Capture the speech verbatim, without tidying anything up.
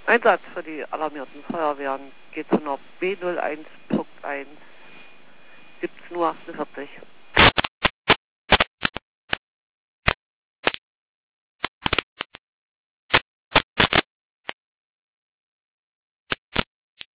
Einsatz für die alarmierten Feuerwehren G Z N B null eins Punkt eins siebzehn Uhr achtundvierzig.